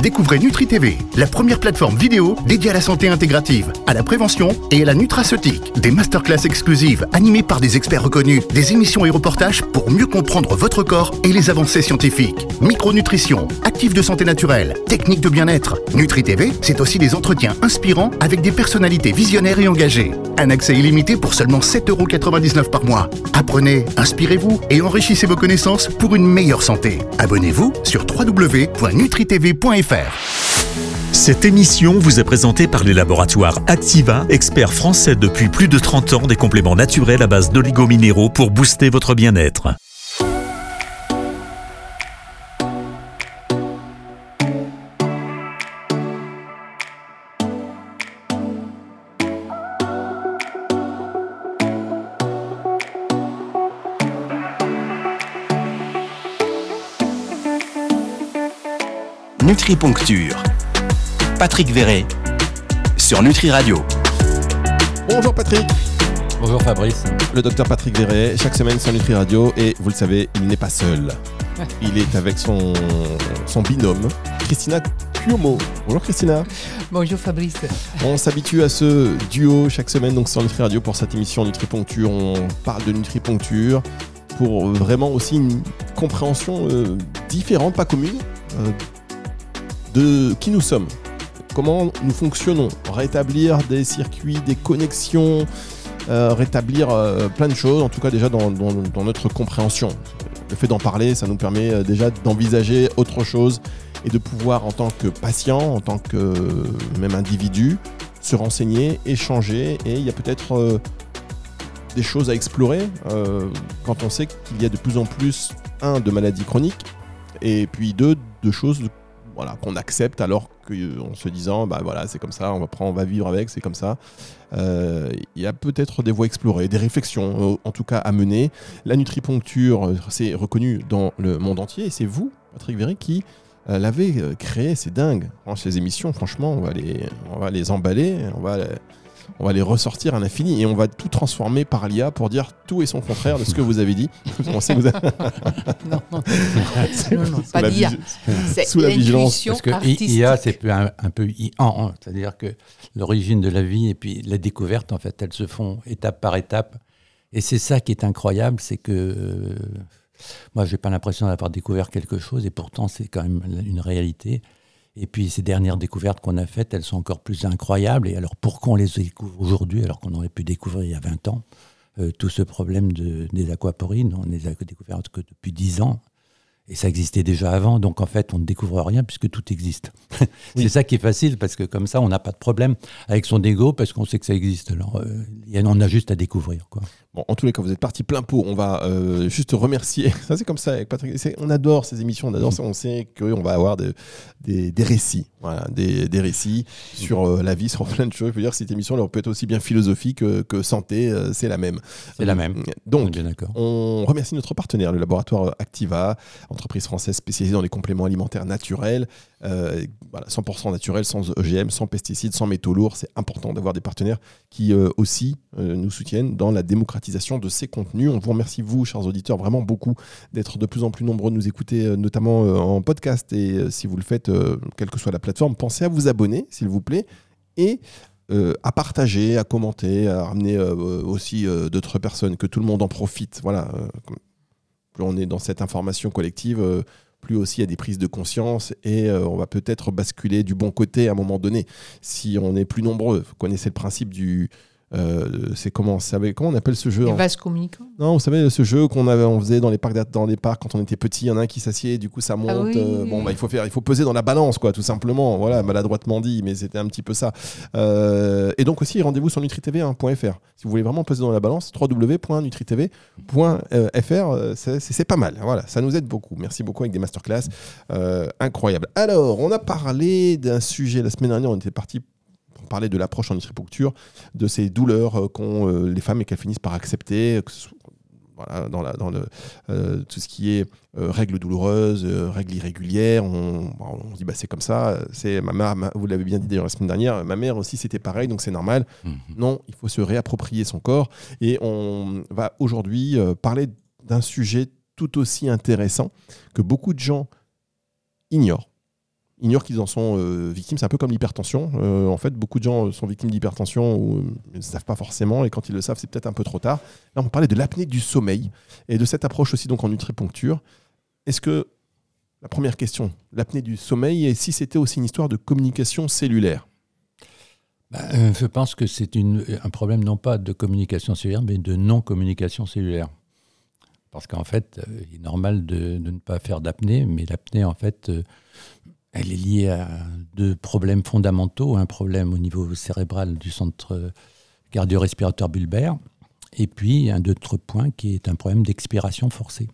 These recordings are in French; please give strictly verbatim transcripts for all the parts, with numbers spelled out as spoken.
découvrez NutriTV, la première plateforme vidéo dédiée à la santé intégrative, à la prévention et à la nutraceutique. Des masterclass exclusives animées par des experts reconnus, des émissions et reportages pour mieux comprendre votre corps et les avancées scientifiques. Micronutrition, actifs de santé naturelle, techniques de bien-être. NutriTV, c'est aussi des entretiens inspirants avec des personnalités visionnaires et engagées. Un accès illimité pour seulement sept euros quatre-vingt-dix-neuf par mois. Apprenez, inspirez-vous et enrichissez vos connaissances pour une meilleure santé. Abonnez-vous sur w w w point nutri t v point f r. Cette émission vous est présentée par les laboratoires Activa, experts français depuis plus de trente ans des compléments naturels à base d'oligominéraux pour booster votre bien-être. Nutriponcture. Patrick Verret sur Nutri Radio. Bonjour Patrick. Bonjour Fabrice. Le docteur Patrick Verret, chaque semaine sur Nutri Radio, et vous le savez, il n'est pas seul. Il est avec son, son binôme, Christina Cuomo. Bonjour Christina. Bonjour Fabrice. On s'habitue à ce duo chaque semaine donc sur Nutri Radio pour cette émission Nutriponcture. On parle de Nutriponcture pour vraiment aussi une compréhension euh, différente, pas commune, euh, de qui nous sommes, comment nous fonctionnons, rétablir des circuits, des connexions, euh, rétablir euh, plein de choses, en tout cas déjà dans, dans, dans notre compréhension. Le fait d'en parler, ça nous permet euh, déjà d'envisager autre chose et de pouvoir en tant que patient, en tant que euh, même individu, se renseigner, échanger, et il y a peut-être euh, des choses à explorer euh, quand on sait qu'il y a de plus en plus, un, de maladies chroniques, et puis deux, de choses de Voilà, qu'on accepte alors qu'en se disant bah voilà, c'est comme ça, on va prendre, on va vivre avec, c'est comme ça. Euh, il y a peut-être des voies explorées, des réflexions en tout cas à mener. La nutriponcture, c'est reconnu dans le monde entier, et c'est vous, Patrick Verret, qui euh, l'avez créé. C'est dingue. Ces émissions, franchement, on va les, on va les emballer, on va les, on va les ressortir à l'infini, et on va tout transformer par l'I A pour dire tout et son contraire de ce que vous avez dit. On sait que vous avez... non, non, non, non, pas l'I A. C'est sous la vigilance. Parce que I A, c'est un, un peu I A, hein. C'est-à-dire que l'origine de la vie et puis la découverte, en fait, elles se font étape par étape. Et c'est ça qui est incroyable, c'est que euh, moi, je n'ai pas l'impression d'avoir découvert quelque chose, et pourtant, c'est quand même une réalité. Et puis ces dernières découvertes qu'on a faites, elles sont encore plus incroyables. Et alors pourquoi on les découvre aujourd'hui alors qu'on aurait pu découvrir il y a vingt ans euh, tout ce problème de, des aquaporines, on les a découvertes que depuis dix ans. Et ça existait déjà avant, donc en fait, on ne découvre rien puisque tout existe. Oui. C'est ça qui est facile, parce que comme ça, on n'a pas de problème avec son ego, parce qu'on sait que ça existe. Alors, euh, on a juste à découvrir, quoi. Bon, en tous les cas, vous êtes parti plein pot. On va euh, juste remercier. Ça, c'est comme ça avec Patrick. C'est, on adore ces émissions, on adore ça. On sait qu'on va avoir de, des, des récits, voilà, des, des récits sur euh, la vie, sur plein de choses. Je veux dire, cette émission, elle peut être aussi bien philosophique que, que santé. Euh, c'est la même. C'est la même. Donc, on est bien d'accord. On remercie notre partenaire, le laboratoire Activa, entreprise française spécialisée dans les compléments alimentaires naturels. Euh, voilà, cent pour cent naturel, sans O G M, sans pesticides, sans métaux lourds. C'est important d'avoir des partenaires qui euh, aussi euh, nous soutiennent dans la démocratisation de ces contenus. On vous remercie, vous, chers auditeurs, vraiment beaucoup d'être de plus en plus nombreux de nous écouter, euh, notamment euh, en podcast. Et euh, si vous le faites, euh, quelle que soit la plateforme, pensez à vous abonner, s'il vous plaît, et euh, à partager, à commenter, à ramener euh, aussi euh, d'autres personnes, que tout le monde en profite. Voilà. Euh, plus on est dans cette information collective, euh, plus aussi il y a des prises de conscience, et euh, on va peut-être basculer du bon côté à un moment donné si on est plus nombreux. Vous connaissez le principe du... Euh, c'est comment, savez, comment on appelle ce jeu? Les vases communicants. Non, vous savez, ce jeu qu'on avait, on faisait dans les parcs, dans les parcs quand on était petit, il y en a un qui s'assied, et du coup ça monte. Ah oui, euh, oui. Bon, bah, il faut faire, il faut peser dans la balance, quoi, tout simplement. Voilà, maladroitement dit, mais c'était un petit peu ça. Euh, et donc aussi, rendez-vous sur nutri t v point f r. Si vous voulez vraiment peser dans la balance, w w w point nutri t v point f r, c'est, c'est, c'est pas mal. Voilà, ça nous aide beaucoup. Merci beaucoup, avec des masterclass euh, incroyables. Alors, on a parlé d'un sujet la semaine dernière, on était parti parler de l'approche en nutriponcture, de ces douleurs qu'ont euh, les femmes et qu'elles finissent par accepter, que ce soit, voilà, dans, la, dans le, euh, tout ce qui est euh, règles douloureuses, euh, règles irrégulières. On, on dit bah, c'est comme ça. C'est, ma mère, ma, vous l'avez bien dit d'ailleurs la semaine dernière, ma mère aussi c'était pareil, donc c'est normal. Mmh. Non, il faut se réapproprier son corps. Et on va aujourd'hui euh, parler d'un sujet tout aussi intéressant que beaucoup de gens ignorent. ignorent qu'ils en sont euh, victimes. C'est un peu comme l'hypertension. Euh, en fait, beaucoup de gens sont victimes d'hypertension ou ne savent pas forcément, et quand ils le savent, c'est peut-être un peu trop tard. Là, on parlait de l'apnée du sommeil et de cette approche aussi donc en nutriponcture. Est-ce que, la première question, l'apnée du sommeil, et si c'était aussi une histoire de communication cellulaire? Ben, euh, je pense que c'est une, un problème non pas de communication cellulaire, mais de non-communication cellulaire. Parce qu'en fait, euh, il est normal de, de ne pas faire d'apnée, mais l'apnée, en fait, euh, elle est liée à deux problèmes fondamentaux. Un problème au niveau cérébral du centre cardio-respiratoire bulbaire, et puis un autre point qui est un problème d'expiration forcée.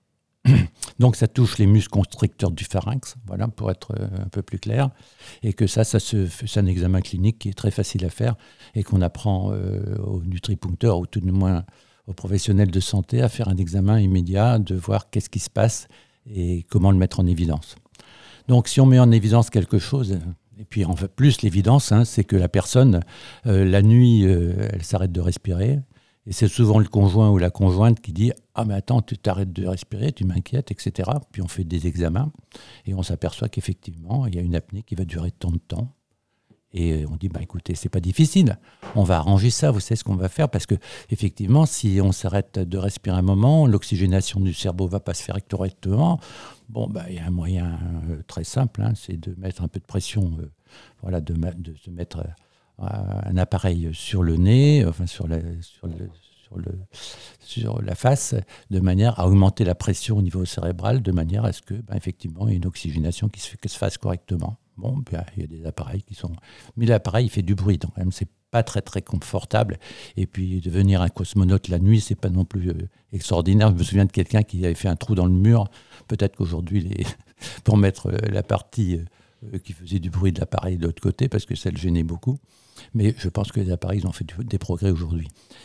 Donc ça touche les muscles constricteurs du pharynx, voilà, pour être un peu plus clair, et que ça, ça se, c'est un examen clinique qui est très facile à faire et qu'on apprend euh, aux nutripuncteurs ou tout de moins aux professionnels de santé à faire un examen immédiat, de voir qu'est-ce qui se passe et comment le mettre en évidence. Donc si on met en évidence quelque chose, et puis en fait plus l'évidence, hein, c'est que la personne, euh, la nuit, euh, elle s'arrête de respirer. Et c'est souvent le conjoint ou la conjointe qui dit « Ah mais attends, tu t'arrêtes de respirer, tu m'inquiètes, et cetera » Puis on fait des examens et on s'aperçoit qu'effectivement, il y a une apnée qui va durer tant de temps. Et on dit bah, « Écoutez, c'est pas difficile, on va arranger ça, vous savez ce qu'on va faire ?» Parce qu'effectivement, si on s'arrête de respirer un moment, l'oxygénation du cerveau ne va pas se faire correctement. Bon, bah, il y a un moyen euh, très simple, hein, c'est de mettre un peu de pression, euh, voilà, de, de se mettre... Euh, un appareil sur le nez, enfin sur la, sur, le, sur, le, sur la face, de manière à augmenter la pression au niveau cérébral, de manière à ce que, ben, effectivement, il y ait une oxygénation qui se, qui se fasse correctement. Bon, ben, il y a des appareils qui sont... Mais l'appareil, il fait du bruit, donc même, c'est pas très, très confortable. Et puis, devenir un cosmonaute la nuit, c'est pas non plus euh, extraordinaire. Je me souviens de quelqu'un qui avait fait un trou dans le mur. Peut-être qu'aujourd'hui, les... pour mettre euh, la partie euh, qui faisait du bruit de l'appareil de l'autre côté, parce que ça le gênait beaucoup. Mais je pense que les appareils ils ont fait des progrès aujourd'hui.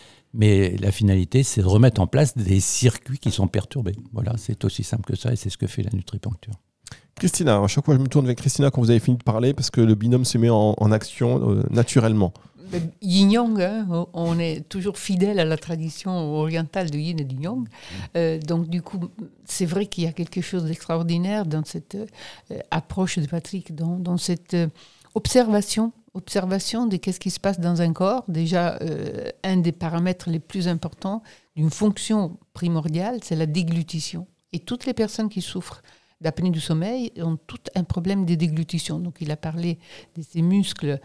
Mais la finalité, c'est de remettre en place des circuits qui sont perturbés. Voilà, c'est aussi simple que ça et c'est ce que fait la nutriponcture. Christina, à chaque fois je me tourne vers Christina quand vous avez fini de parler parce que le binôme se met en, en action euh, naturellement. Yin-yang, hein, on est toujours fidèle à la tradition orientale de yin et de yang. Euh, donc du coup, c'est vrai qu'il y a quelque chose d'extraordinaire dans cette euh, approche de Patrick, dans, dans cette euh, observation observation de qu'est-ce qui se passe dans un corps. Déjà, euh, un des paramètres les plus importants d'une fonction primordiale, c'est la déglutition. Et toutes les personnes qui souffrent d'apnée du sommeil ont tout un problème de déglutition. Donc, il a parlé de ces muscles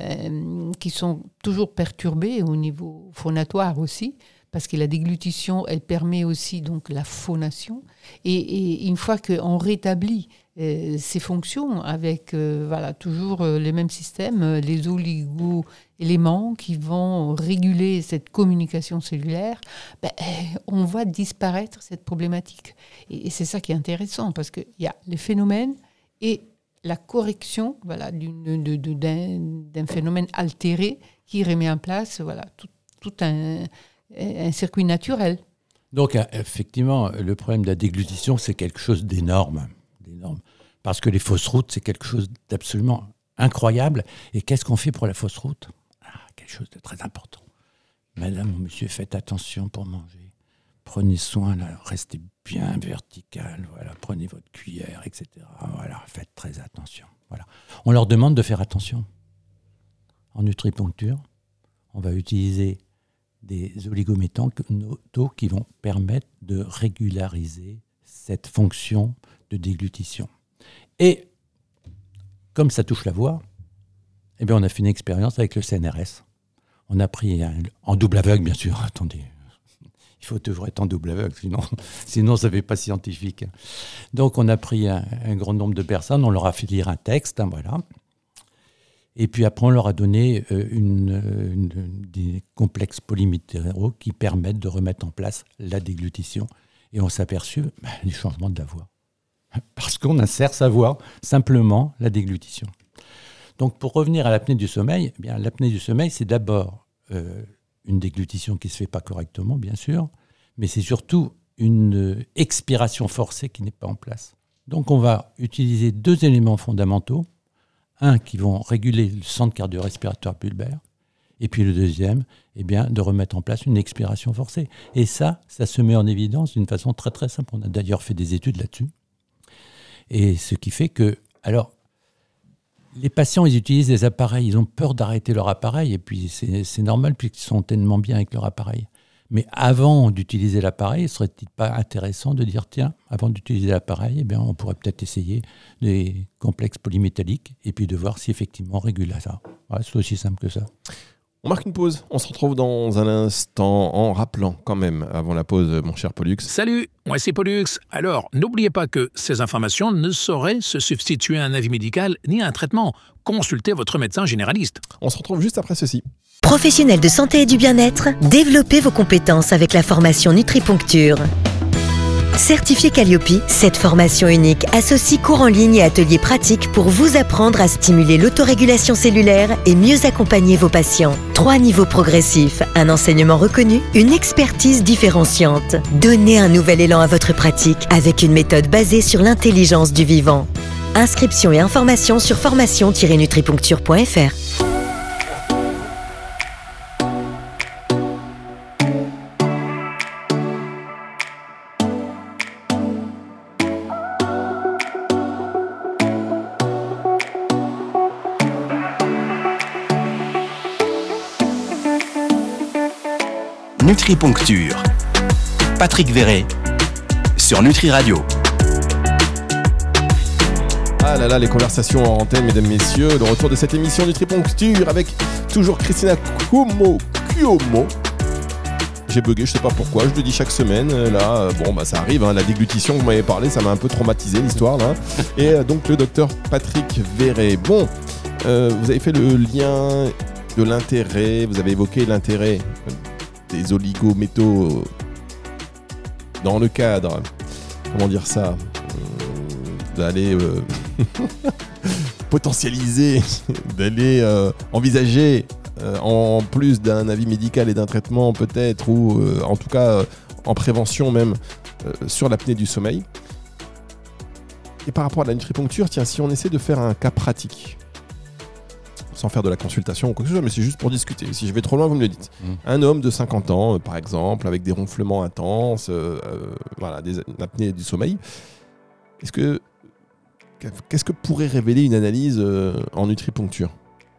euh, qui sont toujours perturbés au niveau phonatoire aussi, parce que la déglutition, elle permet aussi donc la phonation. Et, et une fois qu'on rétablit euh, ces fonctions avec euh, voilà, toujours euh, les mêmes systèmes, euh, les oligo-éléments qui vont réguler cette communication cellulaire, ben, on voit disparaître cette problématique. Et, et c'est ça qui est intéressant, parce qu'il y a les phénomènes et la correction voilà, d'une, de, de, d'un, d'un phénomène altéré qui remet en place voilà, tout, tout un... un circuit naturel. Donc, effectivement, le problème de la déglutition, c'est quelque chose d'énorme, d'énorme. Parce que les fausses routes, c'est quelque chose d'absolument incroyable. Et qu'est-ce qu'on fait pour la fausse route ? Ah, quelque chose de très important. Madame ou monsieur, faites attention pour manger. Prenez soin, là, restez bien vertical. Voilà, prenez votre cuillère, et cetera. Voilà, faites très attention. Voilà. On leur demande de faire attention. En nutriponcture, on va utiliser des oligométaux qui vont permettre de régulariser cette fonction de déglutition. Et comme ça touche la voix, eh bien on a fait une expérience avec le C N R S. On a pris, un, en double aveugle bien sûr, attendez, il faut toujours être en double aveugle, sinon, sinon ça ne fait pas scientifique. Donc on a pris un, un grand nombre de personnes, on leur a fait lire un texte, hein, voilà. Et puis après, on leur a donné une, une, des complexes polyminéraux qui permettent de remettre en place la déglutition. Et on s'est aperçu bah, du changement de la voix. Parce qu'on insère sa voix, simplement la déglutition. Donc pour revenir à l'apnée du sommeil, eh bien, l'apnée du sommeil, c'est d'abord euh, une déglutition qui ne se fait pas correctement, bien sûr, mais c'est surtout une expiration forcée qui n'est pas en place. Donc on va utiliser deux éléments fondamentaux. Un, qui vont réguler le centre cardio-respiratoire bulbaire, et puis le deuxième, eh bien, de remettre en place une expiration forcée. Et ça, ça se met en évidence d'une façon très très simple. On a d'ailleurs fait des études là-dessus. Et ce qui fait que, alors, Les patients, ils utilisent des appareils, ils ont peur d'arrêter leur appareil, et puis c'est, c'est normal puisqu'ils sont tellement bien avec leur appareil. Mais avant d'utiliser l'appareil, serait-il pas intéressant de dire, tiens, avant d'utiliser l'appareil, eh bien, on pourrait peut-être essayer des complexes polymétalliques, et puis de voir si effectivement on régule ça. Ouais, c'est aussi simple que ça. On marque une pause, on se retrouve dans un instant en rappelant quand même, avant la pause, mon cher Pollux. Salut, moi c'est Pollux. Alors, n'oubliez pas que ces informations ne sauraient se substituer à un avis médical ni à un traitement. Consultez votre médecin généraliste. On se retrouve juste après ceci. Professionnels de santé et du bien-être, développez vos compétences avec la formation Nutriponcture. Certifié Calliope, cette formation unique associe cours en ligne et ateliers pratiques pour vous apprendre à stimuler l'autorégulation cellulaire et mieux accompagner vos patients. Trois niveaux progressifs, un enseignement reconnu, une expertise différenciante. Donnez un nouvel élan à votre pratique avec une méthode basée sur l'intelligence du vivant. Inscription et informations sur formation tiret nutriponcture point f r. Nutriponcture. Patrick Verret sur Nutri Radio. Ah là là, les conversations en antenne, mesdames, messieurs. Le retour de cette émission Nutriponcture avec toujours Christina Cuomo. Cuomo. J'ai bugué, je sais pas pourquoi, je le dis chaque semaine. Là, bon, bah ça arrive, hein, la déglutition que vous m'avez parlé, ça m'a un peu traumatisé l'histoire là. Et euh, donc le docteur Patrick Verret. Bon, euh, vous avez fait le lien de l'intérêt, vous avez évoqué l'intérêt des oligométaux dans le cadre, comment dire ça, euh, d'aller euh, potentialiser, d'aller euh, envisager euh, en plus d'un avis médical et d'un traitement peut-être, ou euh, en tout cas euh, en prévention même euh, sur l'apnée du sommeil. Et par rapport à la nutriponcture, tiens, si on essaie de faire un cas pratique, sans faire de la consultation ou quoi que ce soit, mais c'est juste pour discuter. Si je vais trop loin, vous me le dites. Mmh. Un homme de cinquante ans, euh, par exemple, avec des ronflements intenses, euh, euh, voilà, des apnées du sommeil, est-ce que, qu'est-ce que pourrait révéler une analyse euh, en nutriponcture ?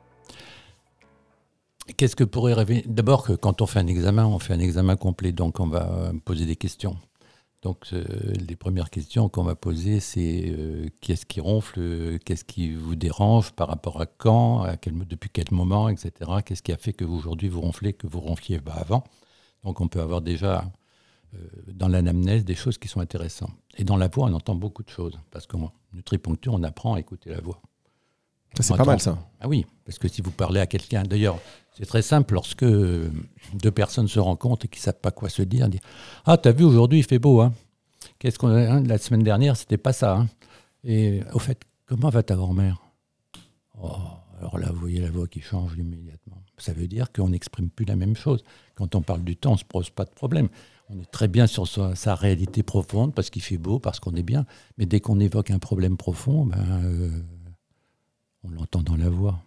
Qu'est-ce que pourrait révéler ? D'abord, que quand on fait un examen, on fait un examen complet, donc on va poser des questions. Donc, euh, les premières questions qu'on va poser, c'est euh, qu'est-ce qui ronfle, euh, qu'est-ce qui vous dérange, par rapport à quand, à quel, depuis quel moment, et cetera. Qu'est-ce qui a fait que vous, aujourd'hui vous ronflez, que vous ronfliez bah, avant. Donc, on peut avoir déjà euh, dans l'anamnèse des choses qui sont intéressantes. Et dans la voix, on entend beaucoup de choses, parce qu'en nutriponcture, on apprend à écouter la voix. Ça, c'est on pas entend... mal, ça. Ah oui, parce que si vous parlez à quelqu'un, d'ailleurs, c'est très simple, lorsque deux personnes se rencontrent et qui ne savent pas quoi se dire, dire « Ah, t'as vu, aujourd'hui, il fait beau, hein ?» Qu'est-ce qu'on a, hein, la semaine dernière, c'était pas ça. Hein. Et au fait, comment va ta grand-mère ? Oh, alors là, vous voyez la voix qui change immédiatement. Ça veut dire qu'on n'exprime plus la même chose. Quand on parle du temps, on ne se pose pas de problème. On est très bien sur sa, sa réalité profonde parce qu'il fait beau, parce qu'on est bien. Mais dès qu'on évoque un problème profond, ben, euh, on l'entend dans la voix.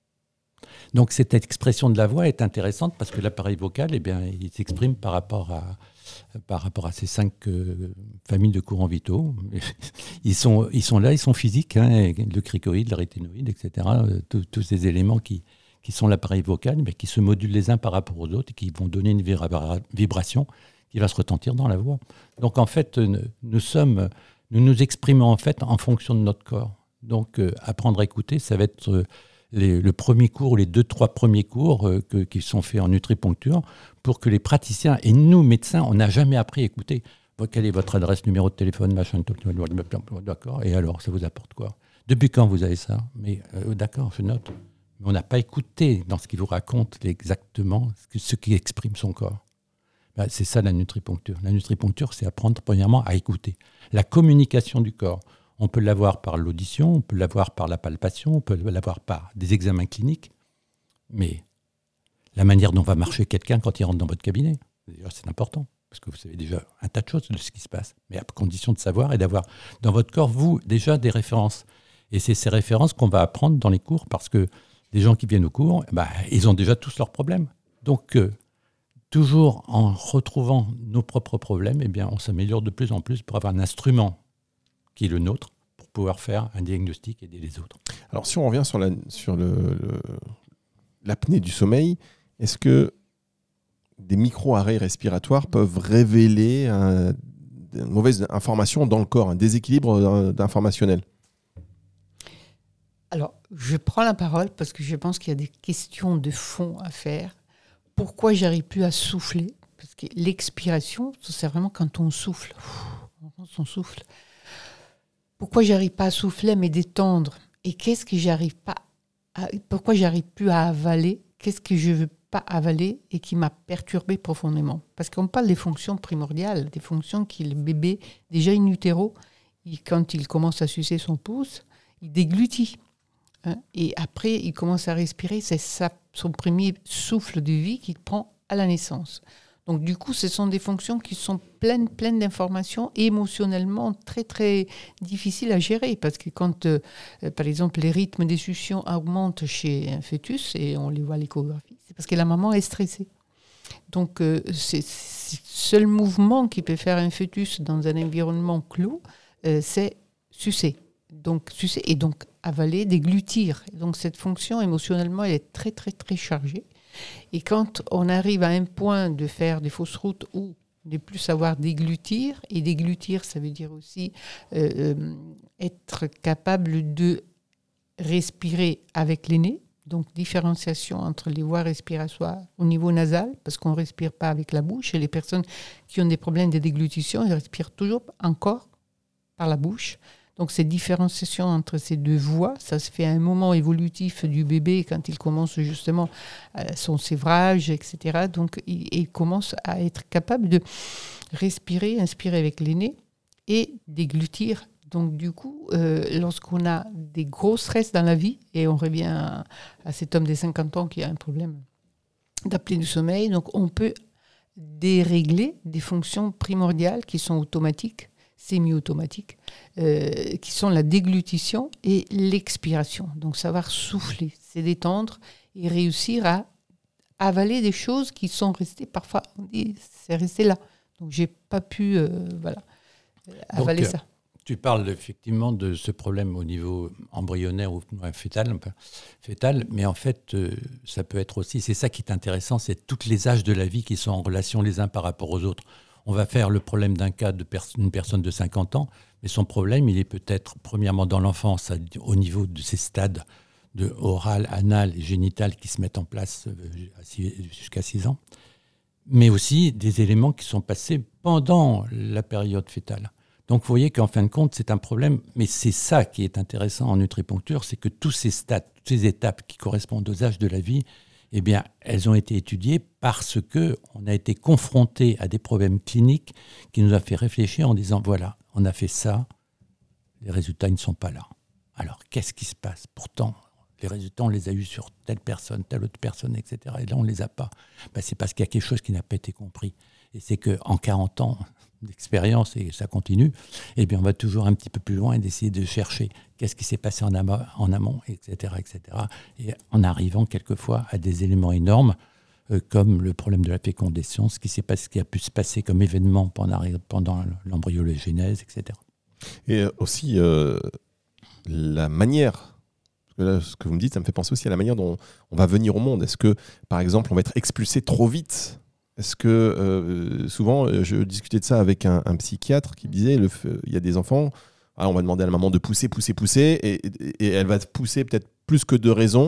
Donc cette expression de la voix est intéressante parce que l'appareil vocal, eh bien, il s'exprime par rapport à, par rapport à ces cinq euh, familles de courants vitaux. Ils sont, ils sont là, ils sont physiques, hein, le cricoïde, le rétinoïde, et cetera. Tous, tous ces éléments qui, qui sont l'appareil vocal, mais qui se modulent les uns par rapport aux autres et qui vont donner une vibra- vibration qui va se retentir dans la voix. Donc en fait, nous, sommes, nous nous exprimons en fait en fonction de notre corps. Donc euh, apprendre à écouter, ça va être... Euh, Les, le premier cours, les deux, trois premiers cours euh, que, qui sont faits en nutriponcture pour que les praticiens et nous, médecins, on n'a jamais appris à écouter. Quelle est votre adresse, numéro de téléphone, machin, d'accord, et alors, ça vous apporte quoi ? Depuis quand vous avez ça ? Mais euh, d'accord, je note. Mais on n'a pas écouté dans ce qu'il vous raconte exactement ce, ce qui exprime son corps. Ben, c'est ça la nutriponcture. La nutriponcture, c'est apprendre premièrement à écouter. La communication du corps. On peut l'avoir par l'audition, on peut l'avoir par la palpation, on peut l'avoir par des examens cliniques. Mais la manière dont va marcher quelqu'un quand il rentre dans votre cabinet, c'est important. Parce que vous savez déjà un tas de choses de ce qui se passe. Mais à condition de savoir et d'avoir dans votre corps, vous, déjà des références. Et c'est ces références qu'on va apprendre dans les cours parce que les gens qui viennent aux cours, bah, ils ont déjà tous leurs problèmes. Donc, euh, toujours en retrouvant nos propres problèmes, eh bien, on s'améliore de plus en plus pour avoir un instrument qui est le nôtre, pour pouvoir faire un diagnostic et aider les autres. Alors, si on revient sur, la, sur le, le, l'apnée du sommeil, est-ce que des micro-arrêts respiratoires peuvent révéler un, une mauvaise information dans le corps, un déséquilibre informationnel ? Alors, je prends la parole parce que je pense qu'il y a des questions de fond à faire. Pourquoi j'arrive plus à souffler ? Parce que l'expiration, c'est vraiment quand on souffle. On souffle. Pourquoi j'arrive pas à souffler, à me détendre ? Et qu'est-ce que j'arrive pas à... Pourquoi j'arrive plus à avaler ? Qu'est-ce que je veux pas avaler et qui m'a perturbé profondément ? Parce qu'on parle des fonctions primordiales, des fonctions que le bébé, déjà in utero, il, quand il commence à sucer son pouce, il déglutit. Hein, et après, il commence à respirer. C'est ça, son premier souffle de vie qu'il prend à la naissance. Donc, du coup, ce sont des fonctions qui sont pleines, pleines d'informations et émotionnellement très, très difficiles à gérer. Parce que quand, euh, par exemple, les rythmes des suctions augmentent chez un fœtus, et on les voit à l'échographie, c'est parce que la maman est stressée. Donc, euh, c'est, c'est le seul mouvement qui peut faire un fœtus dans un environnement clos, euh, c'est sucer. Donc, sucer et donc avaler, déglutir. Donc, cette fonction, émotionnellement, elle est très, très, très chargée. Et quand on arrive à un point de faire des fausses routes ou de plus savoir déglutir, et déglutir, ça veut dire aussi euh, euh, être capable de respirer avec les nez, donc différenciation entre les voies respiratoires au niveau nasal, parce qu'on ne respire pas avec la bouche, et les personnes qui ont des problèmes de déglutition, ils respirent toujours encore par la bouche. Donc, cette différenciation entre ces deux voies, ça se fait à un moment évolutif du bébé quand il commence justement euh, son sévrage, et cetera. Donc, il, il commence à être capable de respirer, inspirer avec les nez et déglutir. Donc, du coup, euh, lorsqu'on a des gros stress dans la vie, et on revient à, à cet homme des cinquante ans qui a un problème d'apnée du sommeil, donc on peut dérégler des fonctions primordiales qui sont automatiques, semi-automatiques, euh, qui sont la déglutition et l'expiration. Donc, savoir souffler, c'est détendre et réussir à avaler des choses qui sont restées, parfois, on dit, c'est resté là. Donc, j'ai pas pu, euh, voilà, avaler Donc, ça. Tu parles effectivement de ce problème au niveau embryonnaire ou fœtal, fœtal mais en fait, euh, ça peut être aussi, c'est ça qui est intéressant, c'est tous les âges de la vie qui sont en relation les uns par rapport aux autres. On va faire le problème d'un cas d'une pers- personne de cinquante ans, mais son problème, il est peut-être, premièrement, dans l'enfance, au niveau de ces stades de oral, anal et génital qui se mettent en place euh, jusqu'à six ans, mais aussi des éléments qui sont passés pendant la période fœtale. Donc, vous voyez qu'en fin de compte, c'est un problème, mais c'est ça qui est intéressant en nutriponcture, c'est que tous ces stades, toutes ces étapes qui correspondent aux âges de la vie, eh bien, elles ont été étudiées parce qu'on a été confronté à des problèmes cliniques qui nous a fait réfléchir en disant, voilà, on a fait ça, les résultats ils ne sont pas là. Alors, qu'est-ce qui se passe ? Pourtant, les résultats, on les a eus sur telle personne, telle autre personne, et cetera. Et là, on ne les a pas. Ben, c'est parce qu'il y a quelque chose qui n'a pas été compris. Et c'est qu'en quarante ans d'expérience, et ça continue, eh bien, on va toujours un petit peu plus loin et d'essayer de chercher qu'est-ce qui s'est passé en, ama- en amont, et cetera, et cetera. Et en arrivant quelquefois à des éléments énormes, euh, comme le problème de la fécondation, ce qui, s'est passé, ce qui a pu se passer comme événement pendant, pendant l'embryologénèse, et cetera. Et aussi, euh, la manière, parce que là, ce que vous me dites, ça me fait penser aussi à la manière dont on va venir au monde. Est-ce que, par exemple, on va être expulsé trop vite ? Est-ce que, euh, souvent, je discutais de ça avec un, un psychiatre qui disait, le, il y a des enfants, alors on va demander à la maman de pousser, pousser, pousser, et, et, et elle va pousser peut-être plus que de raison,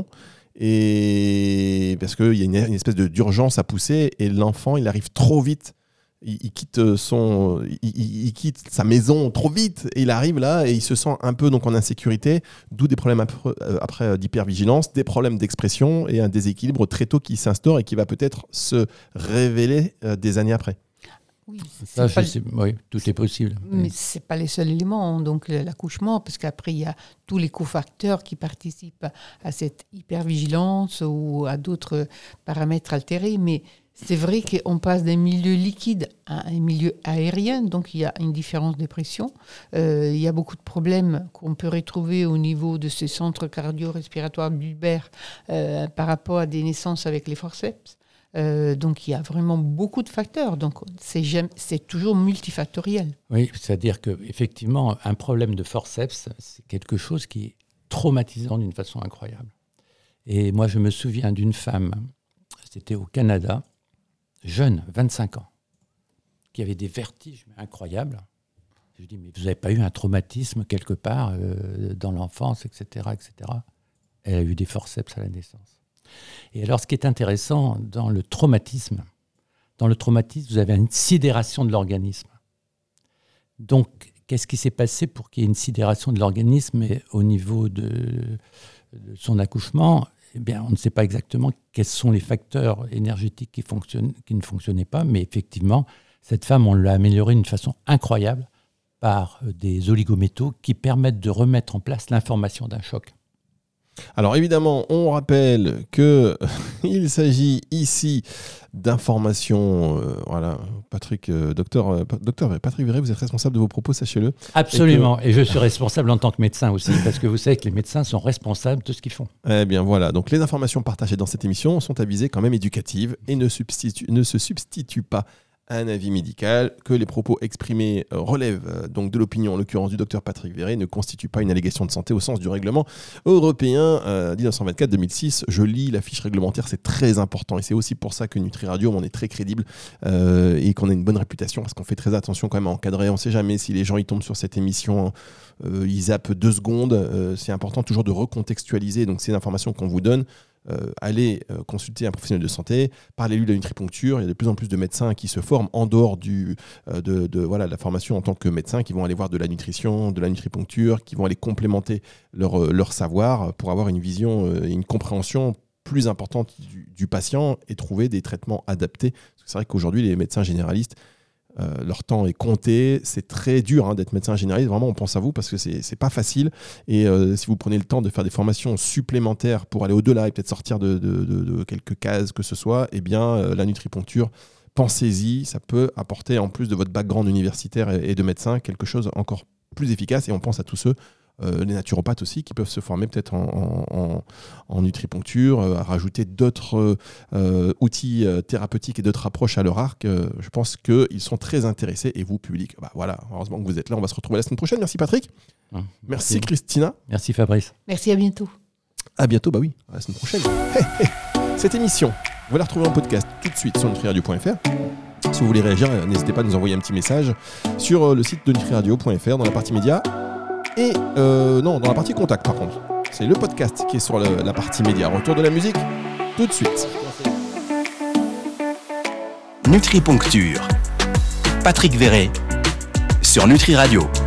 et parce qu'il y a une, une espèce de, d'urgence à pousser, et l'enfant, il arrive trop vite. Il, il, quitte son, il, il, il quitte sa maison trop vite, et il arrive là, et il se sent un peu donc en insécurité, d'où des problèmes après, après d'hypervigilance, des problèmes d'expression, et un déséquilibre très tôt qui s'instaure et qui va peut-être se révéler euh, des années après. Oui, ça, je le... sais, oui, tout est possible. Mais ce n'est pas les seuls éléments, donc l'accouchement, parce qu'après, il y a tous les cofacteurs qui participent à cette hypervigilance ou à d'autres paramètres altérés. Mais c'est vrai qu'on passe d'un milieu liquide à un milieu aérien, donc il y a une différence de pression. Euh, il y a beaucoup de problèmes qu'on peut retrouver au niveau de ces centres cardio-respiratoires bulbaires euh, par rapport à des naissances avec les forceps. Euh, donc il y a vraiment beaucoup de facteurs. Donc c'est, c'est toujours multifactoriel. Oui, c'est-à-dire qu'effectivement, un problème de forceps, c'est quelque chose qui est traumatisant d'une façon incroyable. Et moi, je me souviens d'une femme, c'était au Canada, jeune, vingt-cinq ans, qui avait des vertiges incroyables. Je lui dis, mais vous n'avez pas eu un traumatisme quelque part euh, dans l'enfance, et cetera, et cetera. Elle a eu des forceps à la naissance. Et alors, ce qui est intéressant dans le traumatisme, dans le traumatisme, vous avez une sidération de l'organisme. Donc, qu'est-ce qui s'est passé pour qu'il y ait une sidération de l'organisme au niveau de, de son accouchement ? Eh bien, on ne sait pas exactement quels sont les facteurs énergétiques qui, fonctionnent, qui ne fonctionnaient pas, mais effectivement, cette femme, on l'a améliorée d'une façon incroyable par des oligométaux qui permettent de remettre en place l'information d'un choc. Alors évidemment, on rappelle qu'il s'agit ici d'informations. Euh, voilà, Patrick, euh, docteur, euh, docteur Patrick Verret, vous êtes responsable de vos propos, sachez-le. Absolument, et, que... et je suis responsable en tant que médecin aussi, parce que vous savez que les médecins sont responsables de ce qu'ils font. Eh bien voilà, donc les informations partagées dans cette émission sont à visée quand même éducatives et ne, substitu- ne se substituent pas un avis médical, que les propos exprimés euh, relèvent euh, donc de l'opinion, en l'occurrence du docteur Patrick Verret, ne constituent pas une allégation de santé au sens du règlement européen euh, dix-neuf cent vingt-quatre deux mille six. Je lis la fiche réglementaire, c'est très important et c'est aussi pour ça que Nutri Radio, on est très crédible euh, et qu'on a une bonne réputation parce qu'on fait très attention quand même à encadrer. On ne sait jamais si les gens ils tombent sur cette émission, euh, ils zappent deux secondes. Euh, c'est important toujours de recontextualiser. Donc c'est l'information qu'on vous donne. Euh, allez euh, consulter un professionnel de santé, parlez-lui de la nutriponcture. Il y a de plus en plus de médecins qui se forment en dehors du, euh, de, de, voilà, de la formation en tant que médecin, qui vont aller voir de la nutrition, de la nutriponcture, qui vont aller complémenter leur, euh, leur savoir pour avoir une vision et euh, une compréhension plus importante du, du patient et trouver des traitements adaptés. Parce que c'est vrai qu'aujourd'hui, les médecins généralistes, Euh, leur temps est compté, c'est très dur hein, d'être médecin généraliste, vraiment on pense à vous parce que c'est, c'est pas facile et euh, si vous prenez le temps de faire des formations supplémentaires pour aller au-delà et peut-être sortir de, de, de, de quelques cases que ce soit, eh bien euh, la nutriponcture, pensez-y, ça peut apporter en plus de votre background universitaire et, et de médecin quelque chose encore plus efficace et on pense à tous ceux Euh, les naturopathes aussi qui peuvent se former peut-être en, en, en nutriponcture, euh, à rajouter d'autres euh, outils euh, thérapeutiques et d'autres approches à leur arc. Euh, je pense qu'ils sont très intéressés et vous, public, bah voilà, heureusement que vous êtes là. On va se retrouver la semaine prochaine. Merci Patrick. Merci, Merci Christina. Merci Fabrice. Merci, à bientôt. À bientôt, bah oui, à la semaine prochaine. Cette émission, vous la retrouvez en podcast tout de suite sur nutri radio point f r. Si vous voulez réagir, n'hésitez pas à nous envoyer un petit message sur le site de nutri radio point f r dans la partie médias. Et euh, non, dans la partie contact par contre. C'est le podcast qui est sur le, la partie média. Retour de la musique tout de suite. Nutriponcture. Patrick Verret sur Nutri Radio.